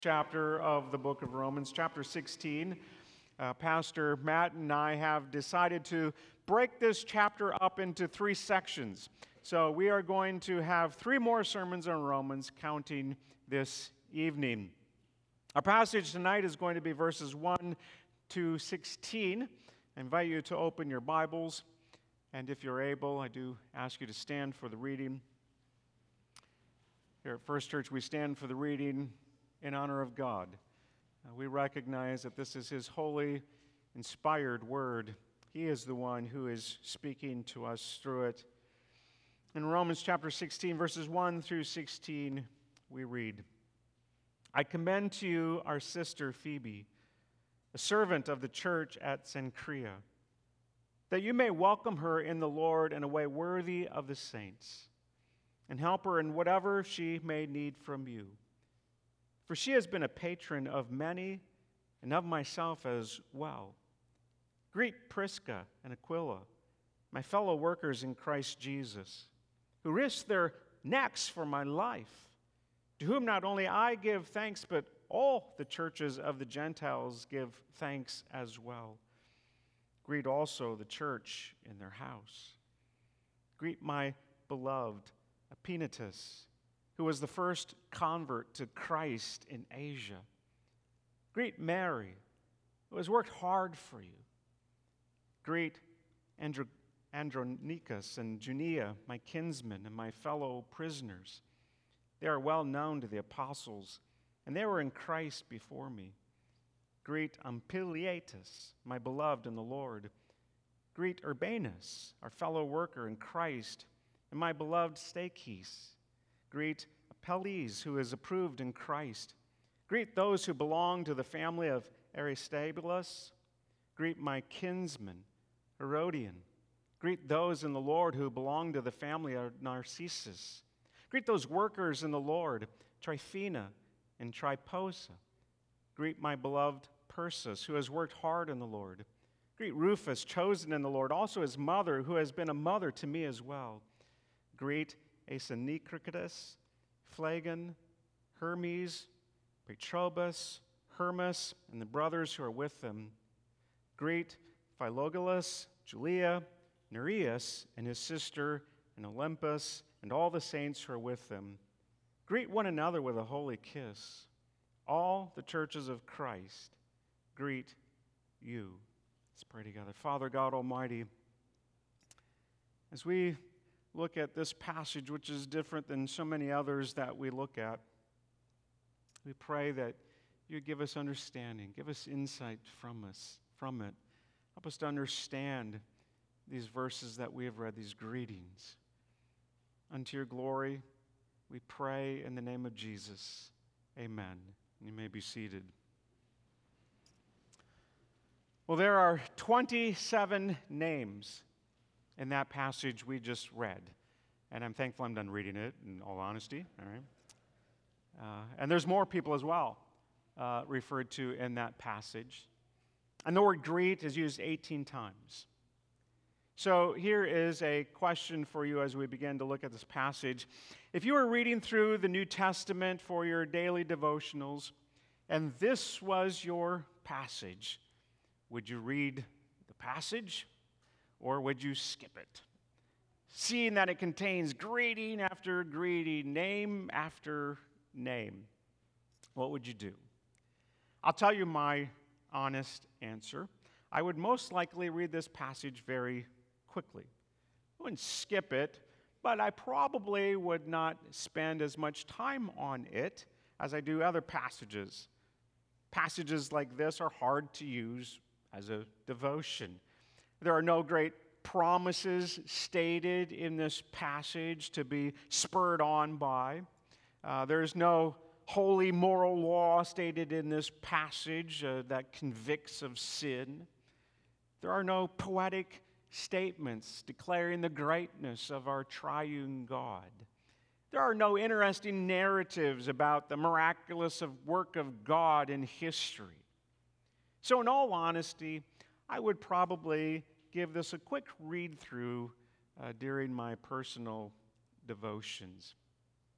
Chapter of the book of Romans, chapter 16. Pastor Matt and I have decided to break this chapter up into three sections. So we are going to have three more sermons on Romans, counting this evening. Our passage tonight is going to be verses 1 to 16. I invite you to open your Bibles, and if you're able, I do ask you to stand for the reading. Here at First Church, we stand for the reading in honor of God. We recognize that this is His holy, inspired word. He is the one who is speaking to us through it. In Romans chapter 16, verses 1 through 16, we read, I commend to you our sister Phoebe, a servant of the church at Cenchrea, that you may welcome her in the Lord in a way worthy of the saints, and help her in whatever she may need from you. For she has been a patron of many, and of myself as well. Greet Prisca and Aquila, my fellow workers in Christ Jesus, who risked their necks for my life, to whom not only I give thanks, but all the churches of the Gentiles give thanks as well. Greet also the church in their house. Greet my beloved Epaenetus, who was the first convert to Christ in Asia. Greet Mary, who has worked hard for you. Greet Andronicus and Junia, my kinsmen and my fellow prisoners. They are well known to the apostles, and they were in Christ before me. Greet Ampliatus, my beloved in the Lord. Greet Urbanus, our fellow worker in Christ, and my beloved Stachys. Greet Apelles, who is approved in Christ. Greet those who belong to the family of Aristobulus. Greet my kinsman, Herodion. Greet those in the Lord who belong to the family of Narcissus. Greet those workers in the Lord, Tryphena and Tryposa. Greet my beloved Persis, who has worked hard in the Lord. Greet Rufus, chosen in the Lord, also his mother, who has been a mother to me as well. Greet Asyncritus, Phlegon, Hermes, Patrobus, Hermas, and the brothers who are with them. Greet Philologus, Julia, Nereus, and his sister, and Olympus, and all the saints who are with them. Greet one another with a holy kiss. All the churches of Christ greet you. Let's pray together. Father God Almighty, as we look at this passage, which is different than so many others that we look at, we pray that you give us understanding, give us insight from it. Help us to understand these verses that we have read, these greetings. Unto your glory, we pray in the name of Jesus. Amen. You may be seated. Well, there are 27 names in that passage we just read. And I'm thankful I'm done reading it, in all honesty. All right. And there's more people as well referred to in that passage. And the word greet is used 18 times. So here is a question for you as we begin to look at this passage. If you were reading through the New Testament for your daily devotionals, and this was your passage, would you read the passage? Or would you skip it? Seeing that it contains greeting after greeting, name after name, what would you do? I'll tell you my honest answer. I would most likely read this passage very quickly. I wouldn't skip it, but I probably would not spend as much time on it as I do other passages. Passages like this are hard to use as a devotion. There are no great promises stated in this passage to be spurred on by. There's no holy moral law stated in this passage that convicts of sin. There are no poetic statements declaring the greatness of our triune God. There are no interesting narratives about the miraculous work of God in history. So in all honesty, I would probably give this a quick read through during my personal devotions.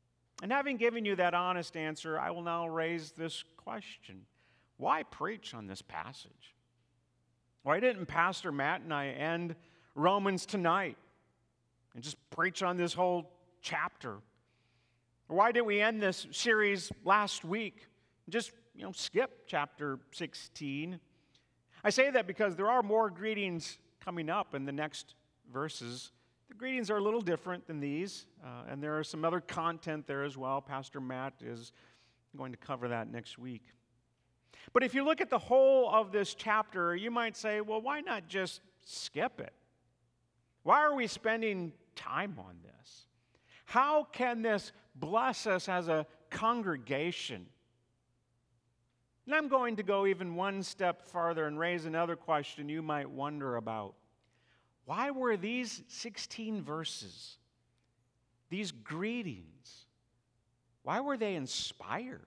And having given you that honest answer, I will now raise this question. Why preach on this passage? Why didn't Pastor Matt and I end Romans tonight and just preach on this whole chapter? Or why didn't we end this series last week and just, skip chapter 16? I say that because there are more greetings coming up in the next verses. The greetings are a little different than these, and there are some other content there as well. Pastor Matt is going to cover that next week. But if you look at the whole of this chapter, you might say, well, why not just skip it? Why are we spending time on this? How can this bless us as a congregation? And I'm going to go even one step farther and raise another question you might wonder about. Why were these 16 verses, these greetings, why were they inspired?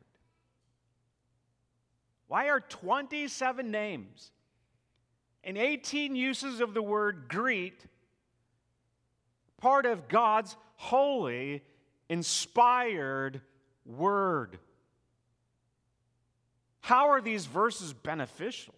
Why are 27 names and 18 uses of the word greet part of God's holy, inspired word? How are these verses beneficial?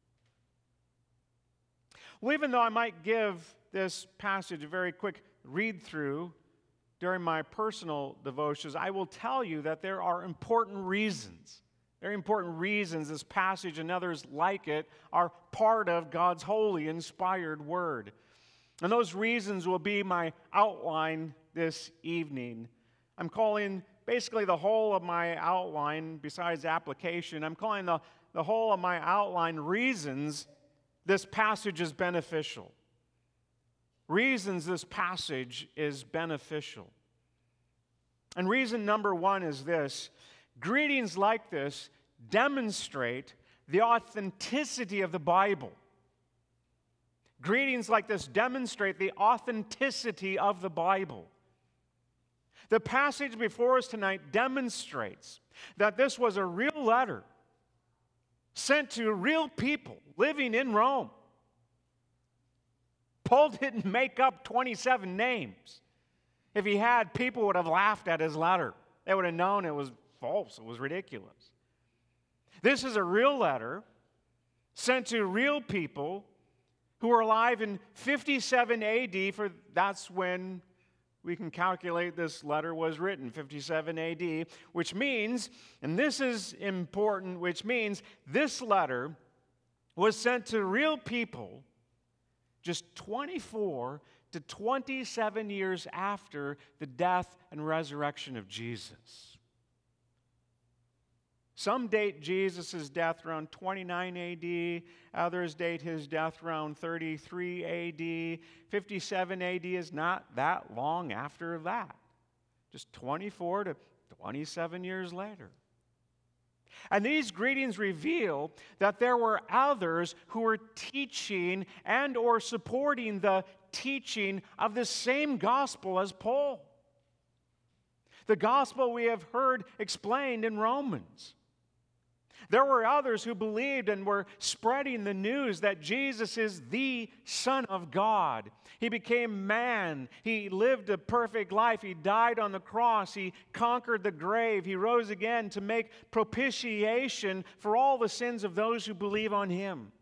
Well, even though I might give this passage a very quick read through during my personal devotions, I will tell you that there are important reasons. Very important reasons this passage and others like it are part of God's holy, inspired word. And those reasons will be my outline this evening. I'm calling basically the whole of my outline, besides application, I'm calling the whole of my outline reasons this passage is beneficial. Reasons this passage is beneficial. And reason number one is this: greetings like this demonstrate the authenticity of the Bible. Greetings like this demonstrate the authenticity of the Bible. The passage before us tonight demonstrates that this was a real letter sent to real people living in Rome. Paul didn't make up 27 names. If he had, people would have laughed at his letter. They would have known it was false, it was ridiculous. This is a real letter sent to real people who were alive in 57 AD, for that's when we can calculate this letter was written, 57 AD, which means, and this is important, which means this letter was sent to real people just 24 to 27 years after the death and resurrection of Jesus. Some date Jesus' death around 29 AD. Others date his death around 33 AD. 57 AD is not that long after that. Just 24 to 27 years later. And these greetings reveal that there were others who were teaching and or supporting the teaching of the same gospel as Paul. The gospel we have heard explained in Romans. There were others who believed and were spreading the news that Jesus is the Son of God. He became man. He lived a perfect life. He died on the cross. He conquered the grave. He rose again to make propitiation for all the sins of those who believe on him.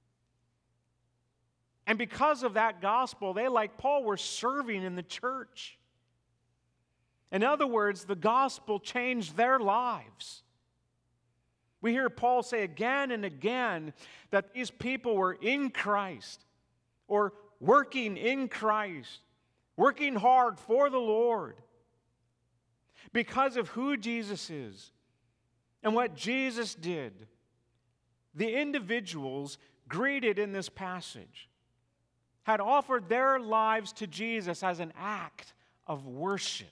And because of that gospel, they, like Paul, were serving in the church. In other words, the gospel changed their lives. We hear Paul say again and again that these people were in Christ, or working in Christ, working hard for the Lord because of who Jesus is and what Jesus did. The individuals greeted in this passage had offered their lives to Jesus as an act of worship.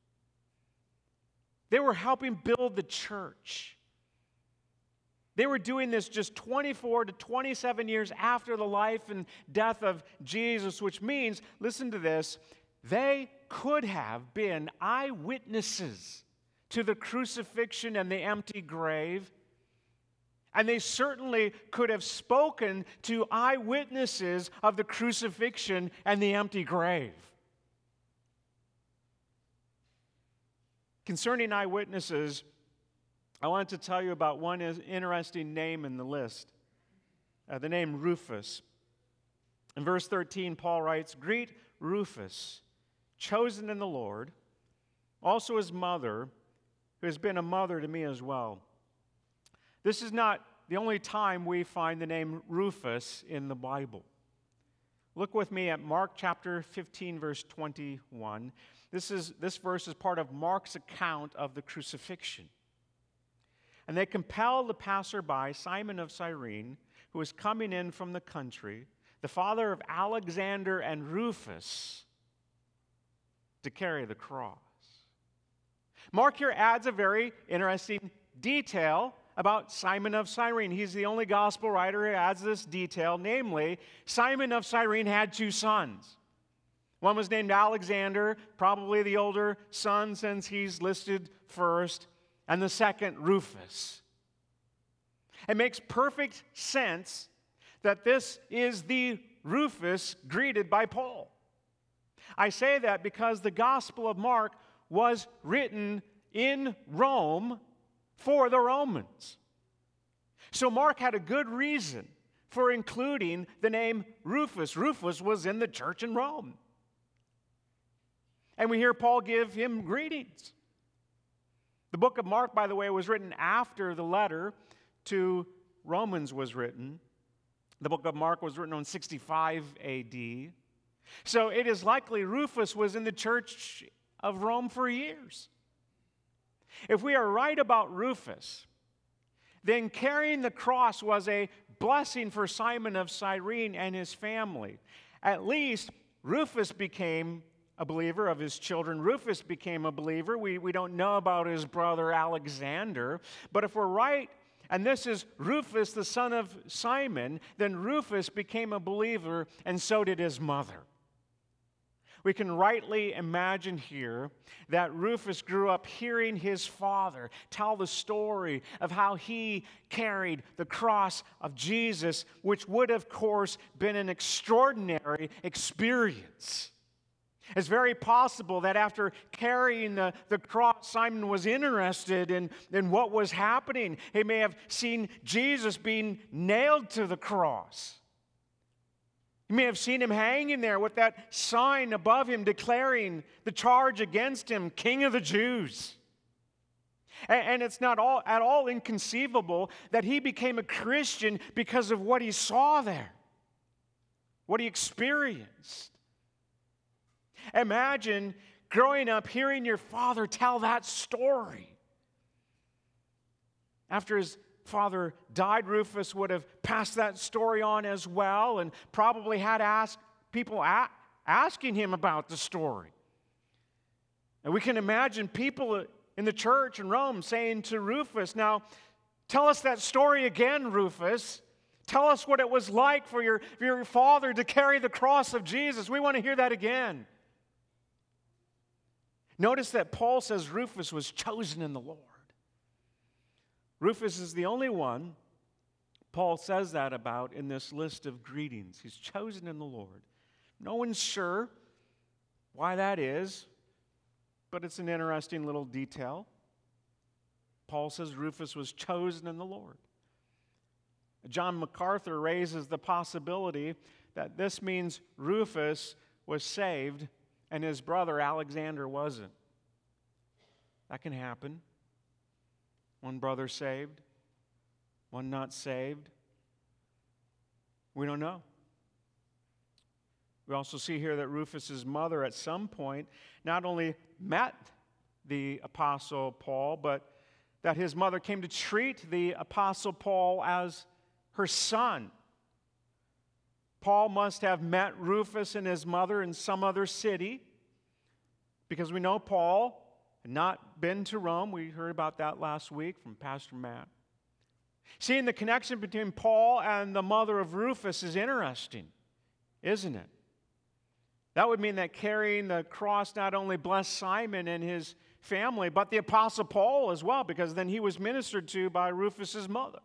They were helping build the church. They were doing this just 24 to 27 years after the life and death of Jesus, which means, listen to this, they could have been eyewitnesses to the crucifixion and the empty grave. And they certainly could have spoken to eyewitnesses of the crucifixion and the empty grave. Concerning eyewitnesses, I wanted to tell you about one interesting name in the list, the name Rufus. In verse 13, Paul writes, "Greet Rufus, chosen in the Lord, also his mother, who has been a mother to me as well." This is not the only time we find the name Rufus in the Bible. Look with me at Mark chapter 15, verse 21. This verse is part of Mark's account of the crucifixion. "And they compelled the passerby, Simon of Cyrene, who was coming in from the country, the father of Alexander and Rufus, to carry the cross." Mark here adds a very interesting detail about Simon of Cyrene. He's the only gospel writer who adds this detail, namely, Simon of Cyrene had two sons. One was named Alexander, probably the older son since he's listed first, and the second, Rufus. It makes perfect sense that this is the Rufus greeted by Paul. I say that because the Gospel of Mark was written in Rome for the Romans. So Mark had a good reason for including the name Rufus. Rufus was in the church in Rome. And we hear Paul give him greetings. The book of Mark, by the way, was written after the letter to Romans was written. The book of Mark was written on 65 AD. So it is likely Rufus was in the church of Rome for years. If we are right about Rufus, then carrying the cross was a blessing for Simon of Cyrene and his family. At least Rufus became a believer of his children. Rufus became a believer. We don't know about his brother Alexander. But if we're right, and this is Rufus, the son of Simon, then Rufus became a believer, and so did his mother. We can rightly imagine here that Rufus grew up hearing his father tell the story of how he carried the cross of Jesus, which would, of course, been an extraordinary experience. It's very possible that after carrying the cross, Simon was interested in what was happening. He may have seen Jesus being nailed to the cross. You may have seen him hanging there with that sign above him declaring the charge against him, King of the Jews. And it's not at all inconceivable that he became a Christian because of what he saw there, what he experienced. Imagine growing up hearing your father tell that story. After his father died, Rufus would have passed that story on as well and probably had people asking him about the story. And we can imagine people in the church in Rome saying to Rufus, "Now, tell us that story again, Rufus. Tell us what it was like for your father to carry the cross of Jesus. We want to hear that again." Notice that Paul says Rufus was chosen in the Lord. Rufus is the only one Paul says that about in this list of greetings. He's chosen in the Lord. No one's sure why that is, but it's an interesting little detail. Paul says Rufus was chosen in the Lord. John MacArthur raises the possibility that this means Rufus was saved and his brother Alexander wasn't. That can happen. One brother saved, one not saved. We don't know. We also see here that Rufus's mother at some point not only met the Apostle Paul, but that his mother came to treat the Apostle Paul as her son. Paul must have met Rufus and his mother in some other city, because we know Paul had not been to Rome. We heard about that last week from Pastor Matt. Seeing the connection between Paul and the mother of Rufus is interesting, isn't it? That would mean that carrying the cross not only blessed Simon and his family, but the Apostle Paul as well, because then he was ministered to by Rufus's mother.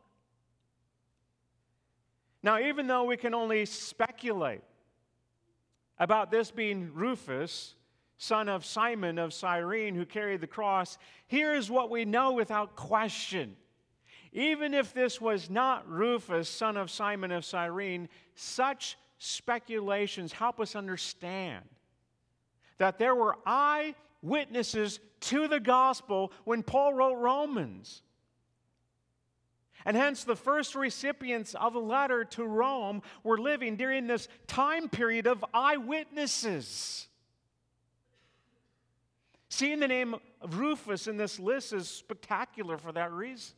Now, even though we can only speculate about this being Rufus, son of Simon of Cyrene, who carried the cross, here's what we know without question. Even if this was not Rufus, son of Simon of Cyrene, such speculations help us understand that there were eyewitnesses to the gospel when Paul wrote Romans. And hence the first recipients of the letter to Rome were living during this time period of eyewitnesses. Seeing the name of Rufus in this list is spectacular for that reason.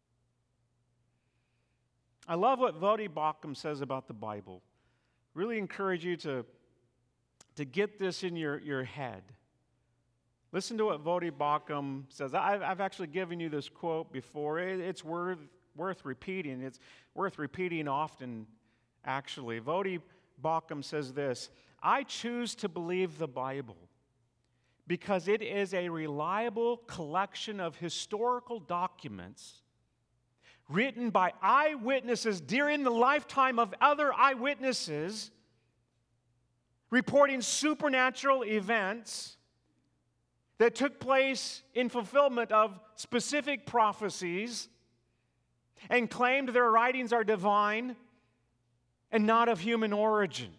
I love what Voddie Baucham says about the Bible. Really encourage you to get this in your head. Listen to what Voddie Baucham says. I've actually given you this quote before. It's worth repeating. It's worth repeating often, actually. Voddie Baucham says this: I choose to believe the Bible because it is a reliable collection of historical documents written by eyewitnesses during the lifetime of other eyewitnesses, reporting supernatural events that took place in fulfillment of specific prophecies, and claimed their writings are divine and not of human origin.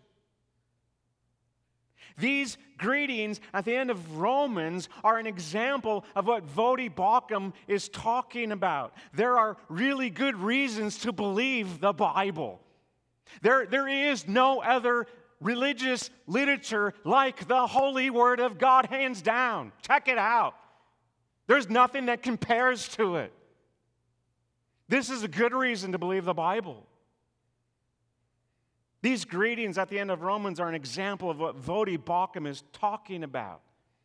These greetings at the end of Romans are an example of what Voddie Baucham is talking about. There are really good reasons to believe the Bible. There is no other religious literature like the Holy Word of God, hands down. Check it out. There's nothing that compares to it. This is a good reason to believe the Bible. These greetings at the end of Romans are an example of what Voddie Baucham is talking about.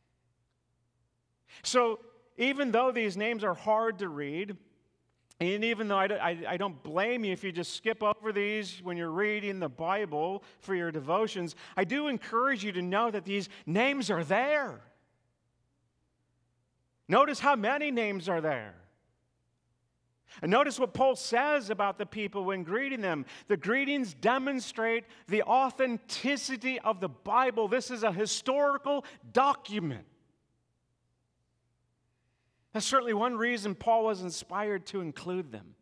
So, even though these names are hard to read, and even though I don't blame you if you just skip over these when you're reading the Bible for your devotions, I do encourage you to know that these names are there. Notice how many names are there. And notice what Paul says about the people when greeting them. The greetings demonstrate the authenticity of the Bible. This is a historical document. That's certainly one reason Paul was inspired to include them.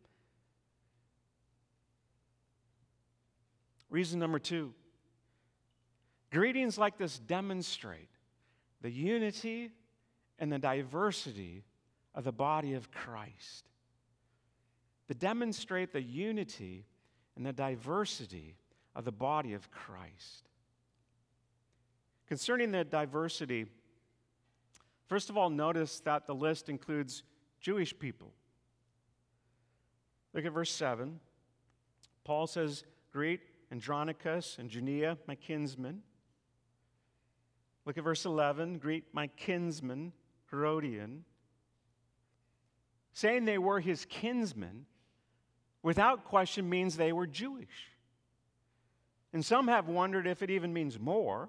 Reason number 2. Greetings like this demonstrate the unity and the diversity of the body of Christ. To demonstrate the unity and the diversity of the body of Christ. Concerning the diversity, first of all, notice that the list includes Jewish people. Look at verse 7. Paul says, greet Andronicus and Junia, my kinsmen. Look at verse 11. Greet my kinsman, Herodian. Saying they were his kinsmen, without question, means they were Jewish. And some have wondered if it even means more.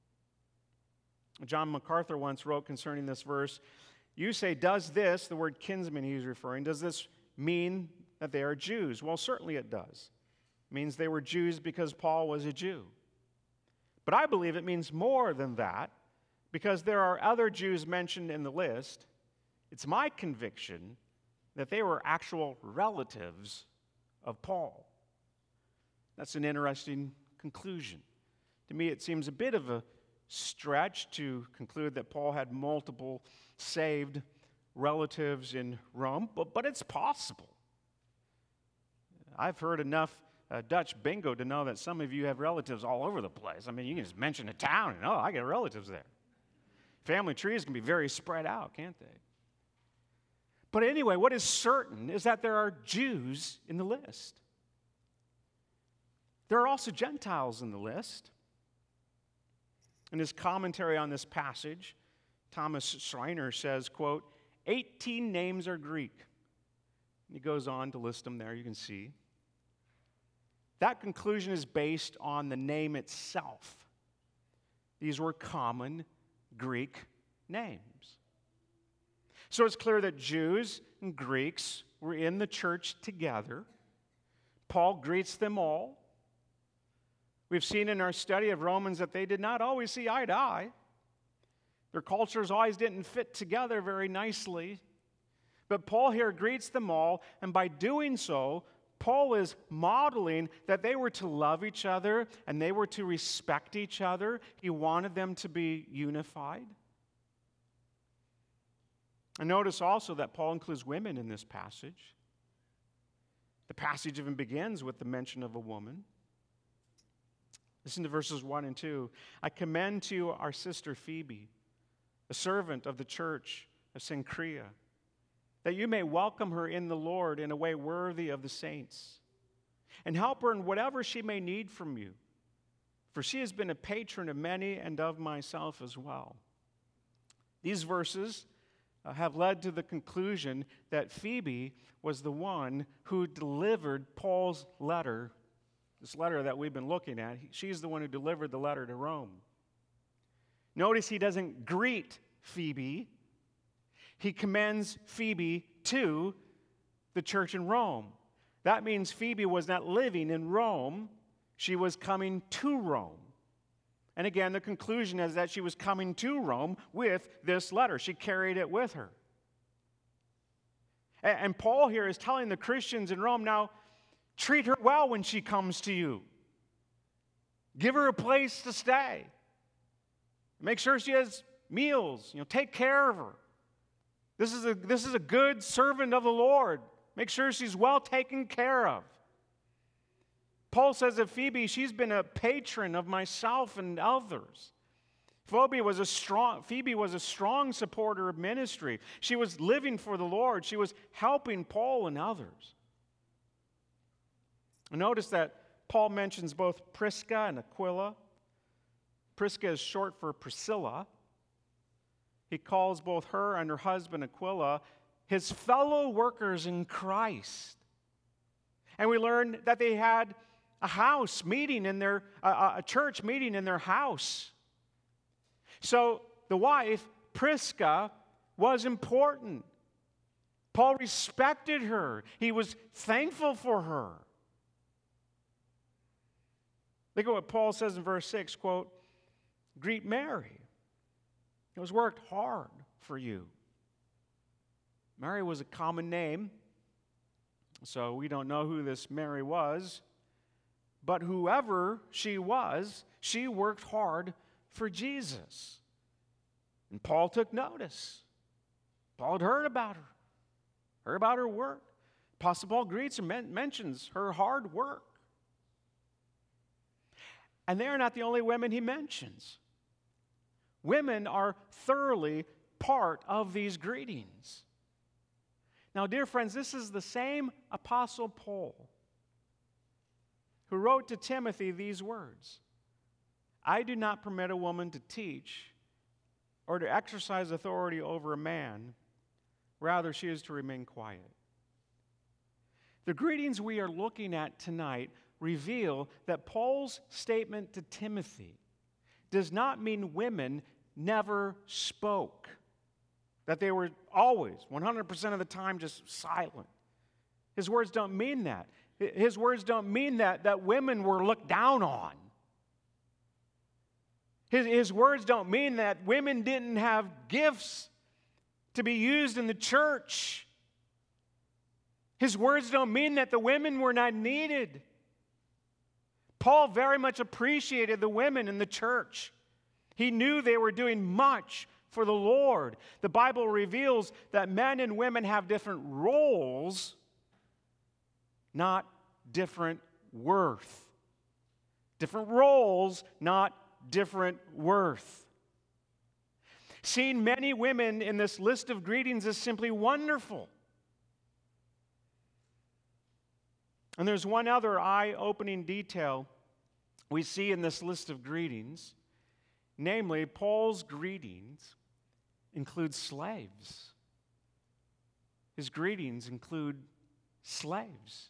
John MacArthur once wrote concerning this verse, you say, does this, the word kinsman he's referring, does this mean that they are Jews? Well, certainly it does. It means they were Jews because Paul was a Jew. But I believe it means more than that, because there are other Jews mentioned in the list. It's my conviction that they were actual relatives of Paul. That's an interesting conclusion. To me, it seems a bit of a stretch to conclude that Paul had multiple saved relatives in Rome, but it's possible. I've heard enough Dutch bingo to know that some of you have relatives all over the place. I mean, you can just mention a town and, I got relatives there. Family trees can be very spread out, can't they? But anyway, what is certain is that there are Jews in the list. There are also Gentiles in the list. In his commentary on this passage, Thomas Schreiner says, quote, 18 names are Greek. And he goes on to list them there, you can see. That conclusion is based on the name itself. These were common Greek names. So it's clear that Jews and Greeks were in the church together. Paul greets them all. We've seen in our study of Romans that they did not always see eye to eye. Their cultures always didn't fit together very nicely. But Paul here greets them all, and by doing so, Paul is modeling that they were to love each other and they were to respect each other. He wanted them to be unified. And notice also that Paul includes women in this passage. The passage even begins with the mention of a woman. Listen to verses 1 and 2. I commend to you our sister Phoebe, a servant of the church of Cenchrea, that you may welcome her in the Lord in a way worthy of the saints, and help her in whatever she may need from you, for she has been a patron of many and of myself as well. These verses have led to the conclusion that Phoebe was the one who delivered Paul's letter, this letter that we've been looking at. She's the one who delivered the letter to Rome. Notice he doesn't greet Phoebe. He commends Phoebe to the church in Rome. That means Phoebe was not living in Rome. She was coming to Rome. And again, the conclusion is that she was coming to Rome with this letter. She carried it with her. And Paul here is telling the Christians in Rome, now, treat her well when she comes to you. Give her a place to stay. Make sure she has meals. Take care of her. This is a good servant of the Lord. Make sure she's well taken care of. Paul says of Phoebe, she's been a patron of myself and others. Phoebe was a strong supporter of ministry. She was living for the Lord. She was helping Paul and others. Notice that Paul mentions both Prisca and Aquila. Prisca is short for Priscilla. He calls both her and her husband Aquila his fellow workers in Christ. And we learn that they had a house meeting in a church meeting in their house. So the wife, Prisca, was important. Paul respected her. He was thankful for her. Look at what Paul says in verse 6, quote, greet Mary. It was worked hard for you. Mary was a common name, so we don't know who this Mary was. But whoever she was, she worked hard for Jesus. And Paul took notice. Paul had heard about her work. Apostle Paul greets and mentions her hard work. And they are not the only women he mentions. Women are thoroughly part of these greetings. Now, dear friends, this is the same Apostle Paul who wrote to Timothy these words, I do not permit a woman to teach or to exercise authority over a man. Rather, she is to remain quiet. The greetings we are looking at tonight reveal that Paul's statement to Timothy does not mean women never spoke, that they were always, 100% of the time, just silent. His words don't mean that. His words don't mean that women were looked down on. His words don't mean that women didn't have gifts to be used in the church. His words don't mean that the women were not needed. Paul very much appreciated the women in the church. He knew they were doing much for the Lord. The Bible reveals that men and women have different roles, not different worth. Different roles, not different worth. Seeing many women in this list of greetings is simply wonderful. And there's one other eye-opening detail we see in this list of greetings. Namely, Paul's greetings include slaves. His greetings include slaves.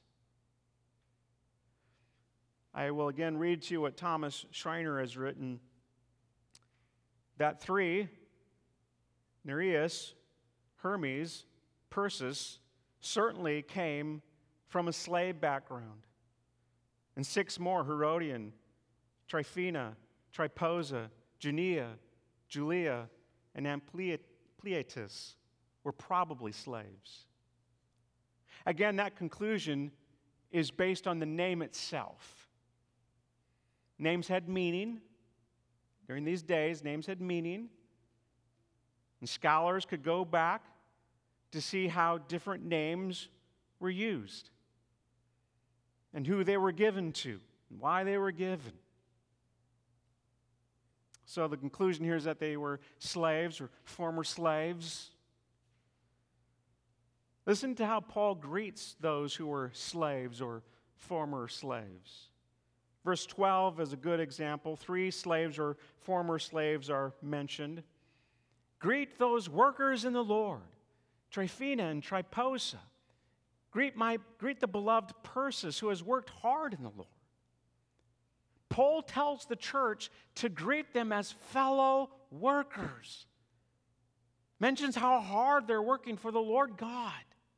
I will again read to you what Thomas Schreiner has written. That three, Nereus, Hermes, Persis, certainly came from a slave background. And six more, Herodian, Tryphena, Tryposa, Junia, Julia, and Ampliatus were probably slaves. Again, that conclusion is based on the name itself. Names had meaning. During these days, names had meaning. And scholars could go back to see how different names were used and who they were given to and why they were given. So the conclusion here is that they were slaves or former slaves. Listen to how Paul greets those who were slaves or former slaves. Verse 12 is a good example. 3 slaves or former slaves are mentioned. Greet those workers in the Lord, Tryphena and Tryposa. Greet the beloved Persis, who has worked hard in the Lord. Paul tells the church to greet them as fellow workers. Mentions how hard they're working for the Lord God.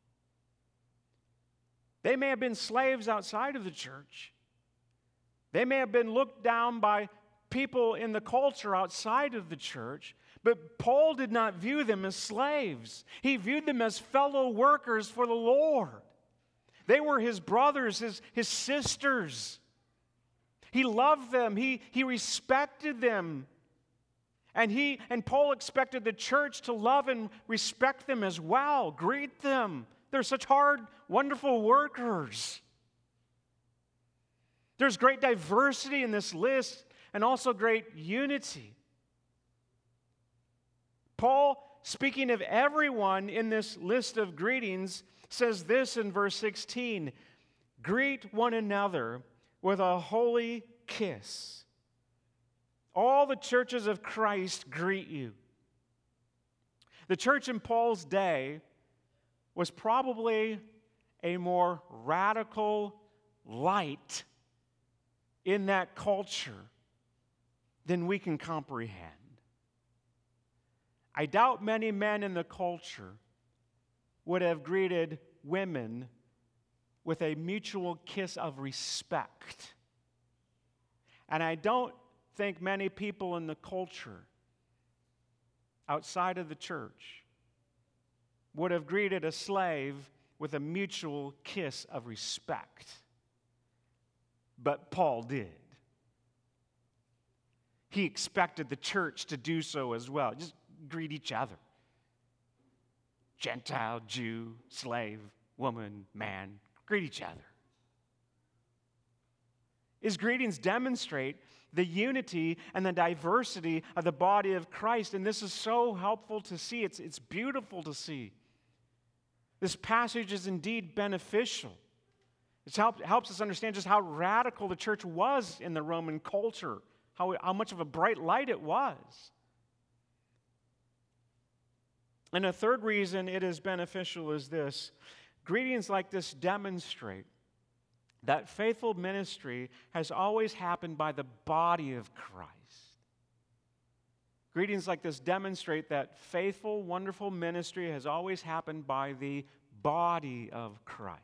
They may have been slaves outside of the church. They may have been looked down by people in the culture outside of the church, but Paul did not view them as slaves. He viewed them as fellow workers for the Lord. They were his brothers, his sisters. He loved them. He respected them. And Paul expected the church to love and respect them as well. Greet them. They're such hard, wonderful workers. There's great diversity in this list and also great unity. Paul, speaking of everyone in this list of greetings, says this in verse 16, "Greet one another with a holy kiss. All the churches of Christ greet you." The church in Paul's day was probably a more radical light in that culture than we can comprehend. I doubt many men in the culture would have greeted women with a mutual kiss of respect. And I don't think many people in the culture outside of the church would have greeted a slave with a mutual kiss of respect. But Paul did. He expected the church to do so as well. Just greet each other. Gentile, Jew, slave, woman, man, greet each other. His greetings demonstrate the unity and the diversity of the body of Christ, and this is so helpful to see. It's beautiful to see. This passage is indeed beneficial. It helps us understand just how radical the church was in the Roman culture, how much of a bright light it was. And a third reason it is beneficial is this. Greetings like this demonstrate that faithful ministry has always happened by the body of Christ. Greetings like this demonstrate that faithful, wonderful ministry has always happened by the body of Christ.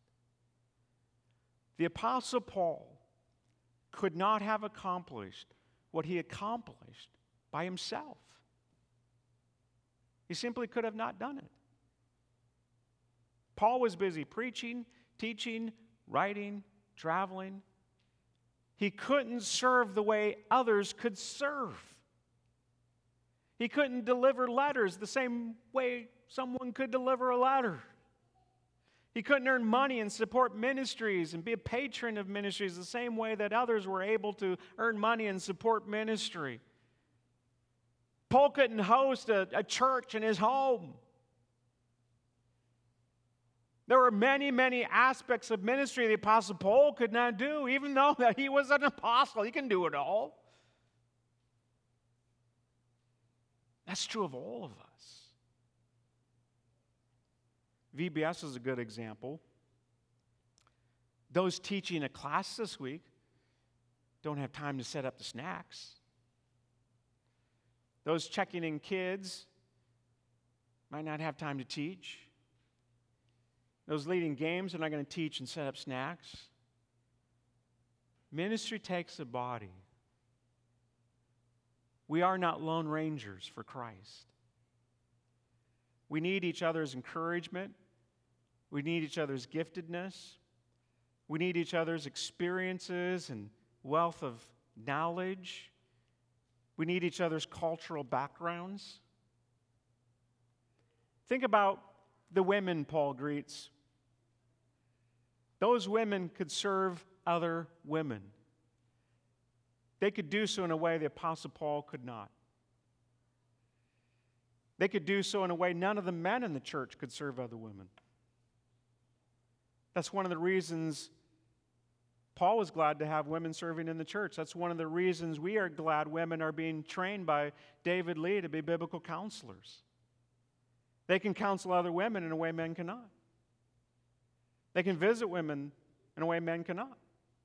The Apostle Paul could not have accomplished what he accomplished by himself. He simply could have not done it. Paul was busy preaching, teaching, writing, traveling. He couldn't serve the way others could serve. He couldn't deliver letters the same way someone could deliver a letter. He couldn't earn money and support ministries and be a patron of ministries the same way that others were able to earn money and support ministry. Paul couldn't host a church in his home. There were many, many aspects of ministry the Apostle Paul could not do, even though that he was an apostle. He can do it all. That's true of all of us. VBS is a good example. Those teaching a class this week don't have time to set up the snacks. Those checking in kids might not have time to teach. Those leading games are not going to teach and set up snacks. Ministry takes a body. We are not lone rangers for Christ. We need each other's encouragement. We need each other's giftedness. We need each other's experiences and wealth of knowledge. We need each other's cultural backgrounds. Think about the women Paul greets. Those women could serve other women. They could do so in a way the Apostle Paul could not. They could do so in a way none of the men in the church could serve other women. That's one of the reasons Paul was glad to have women serving in the church. That's one of the reasons we are glad women are being trained by David Lee to be biblical counselors. They can counsel other women in a way men cannot. They can visit women in a way men cannot.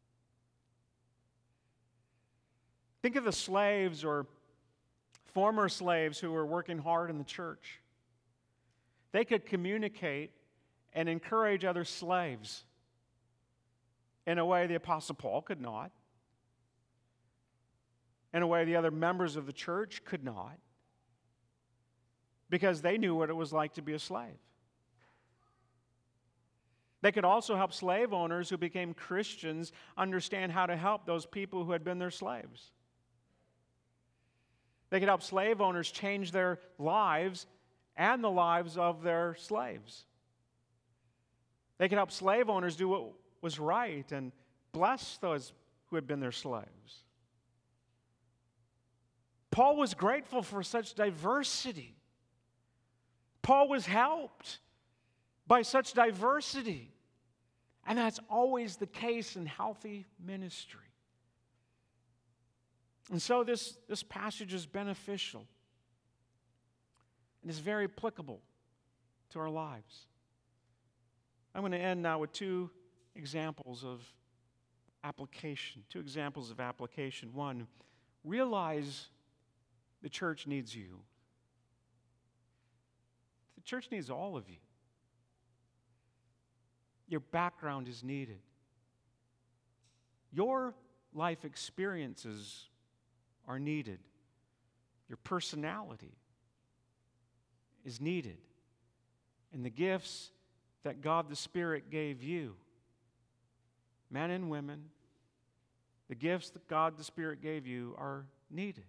Think of the slaves or former slaves who were working hard in the church. They could communicate and encourage other slaves in a way the Apostle Paul could not, in a way the other members of the church could not, because they knew what it was like to be a slave. They could also help slave owners who became Christians understand how to help those people who had been their slaves. They could help slave owners change their lives and the lives of their slaves. They could help slave owners do what was right and bless those who had been their slaves. Paul was grateful for such diversity. Paul was helped by such diversity. And that's always the case in healthy ministry. And so this passage is beneficial and is very applicable to our lives. I'm going to end now with two examples of application. One, realize the church needs you. The church needs all of you. Your background is needed. Your life experiences are needed. Your personality is needed. And the gifts that God the Spirit gave you, men and women, the gifts that God the Spirit gave you are needed.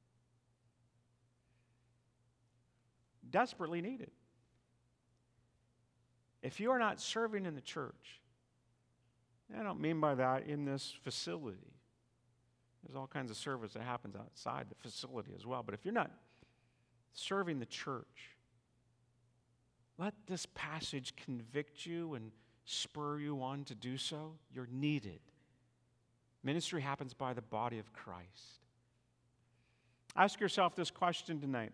Desperately needed. If you are not serving in the church, I don't mean by that in this facility. There's all kinds of service that happens outside the facility as well. But if you're not serving the church, let this passage convict you and spur you on to do so. You're needed. Ministry happens by the body of Christ. Ask yourself this question tonight.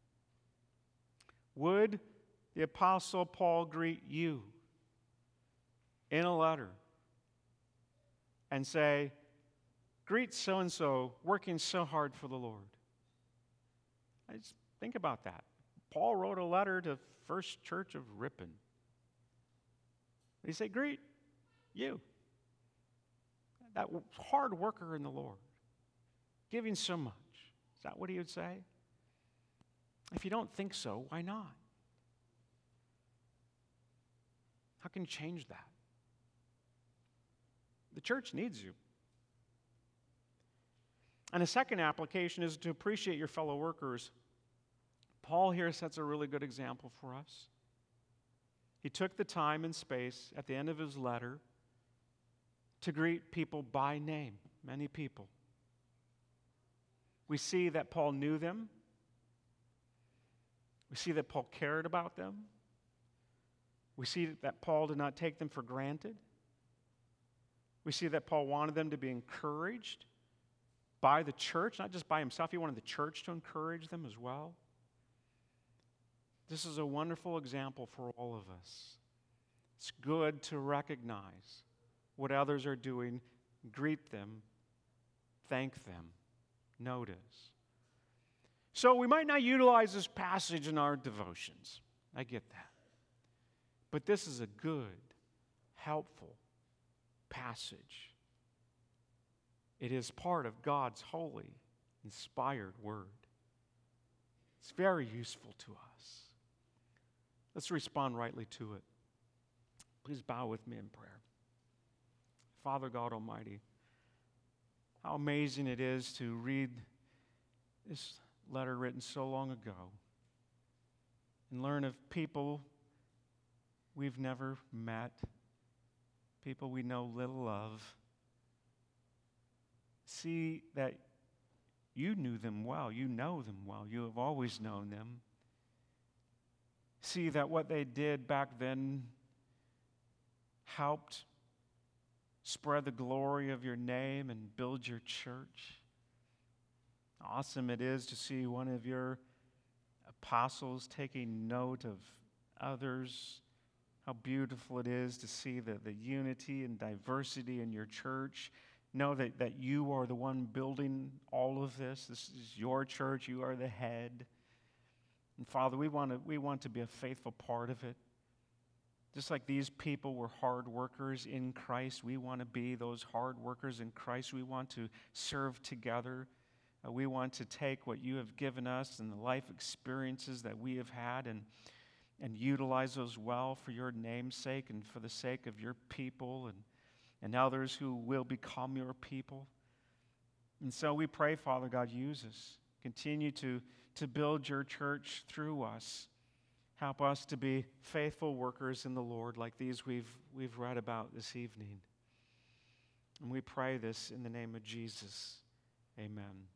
Would the Apostle Paul greet you in a letter and say, greet so-and-so working so hard for the Lord? I just think about that. Paul wrote a letter to First Church of Ripon. He said, greet you, that hard worker in the Lord, giving so much. Is that what he would say? If you don't think so, why not? How can you change that? The church needs you. And a second application is to appreciate your fellow workers. Paul here sets a really good example for us. He took the time and space at the end of his letter to greet people by name, many people. We see that Paul knew them. We see that Paul cared about them. We see that Paul did not take them for granted. We see that Paul wanted them to be encouraged by the church, not just by himself. He wanted the church to encourage them as well. This is a wonderful example for all of us. It's good to recognize what others are doing, greet them, thank them, notice. So we might not utilize this passage in our devotions. I get that. But this is a good, helpful passage. It is part of God's holy, inspired word. It's very useful to us. Let's respond rightly to it. Please bow with me in prayer. Father God Almighty, how amazing it is to read this letter written so long ago and learn of people we've never met, people we know little of. See that you knew them well, you know them well, you have always known them. See that what they did back then helped spread the glory of your name and build your church. Awesome it is to see one of your apostles taking note of others. How beautiful it is to see the unity and diversity in your church. Know that you are the one building all of this. This is your church. You are the head. And Father, we want to be a faithful part of it. Just like these people were hard workers in Christ, we want to be those hard workers in Christ. We want to serve together. We want to take what you have given us and the life experiences that we have had and utilize those well for your name's sake and for the sake of your people and others who will become your people. And so we pray, Father God, use us. Continue to build your church through us. Help us to be faithful workers in the Lord like these we've read about this evening. And we pray this in the name of Jesus. Amen.